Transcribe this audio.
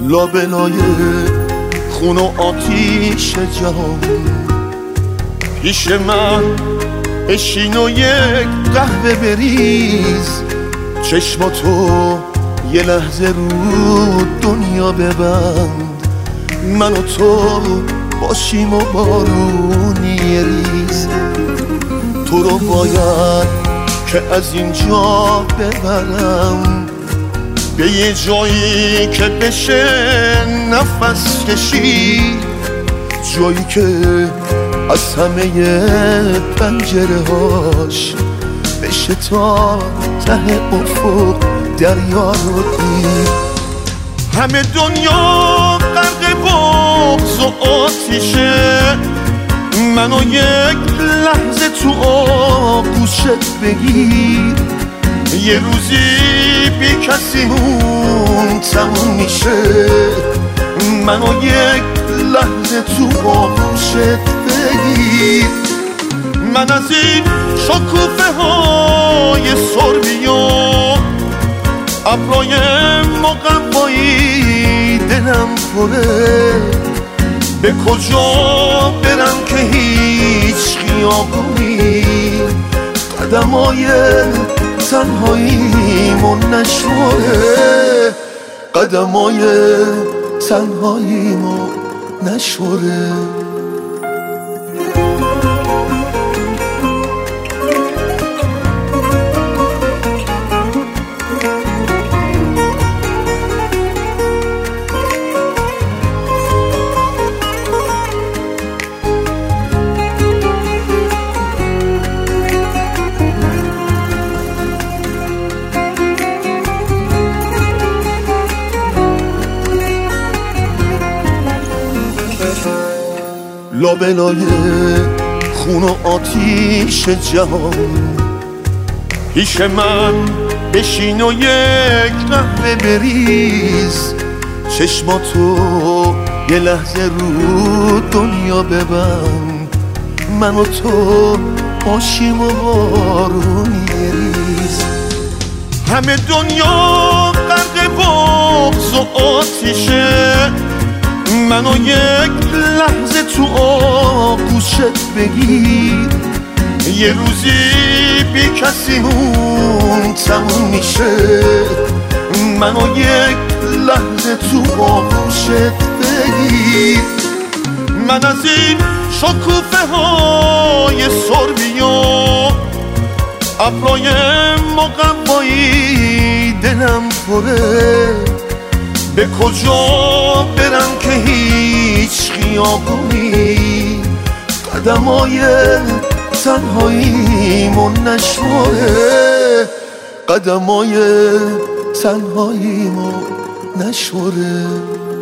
لابلای خون و آتیش جهان پیش من بشین و یک قهوه بریز، چشماتو یه لحظه رو دنیا ببند، من و تو باشیم و بارونی ریز. تو رو باید که از اینجا ببرم به یه جایی که بشه نفس کشید، جایی که از همه پنجره هاش بشه تا ته افق دریا رو دید. همه دنیا غرق بغض و آتیشه، منو یک لحظه تو آغوشت بگیر، یه روزی بی کسیمون تموم میشه، منو یک لحظه تو آغوشت بگیر. من از این شکوفه های سربی و ابرای مقوایی دلم پره، به کجا برم که هیچ خیابونی قدمای تنهاییمو نشوره، قدمای تنهاییمو نشوره. لابلای خون و آتیش جهان پیش من بشین و یک قهوه بریز، چشماتو یه لحظه رو دنیا ببند، من و تو باشیم و بارونی ریز. همه دنیا غرق بغض و آتیشه، منو یک لحظه تو آغوشت بگیر، یه روزی بی کسیمون تموم میشه، منو یک لحظه تو آغوشت بگیر. من از این شکوفه های سربی و ابرای مقوایی دلم پره، به کجا برم که هیچ خیابونی قدمای تنهاییمو نشوره، قدمای تنهاییمو نشوره.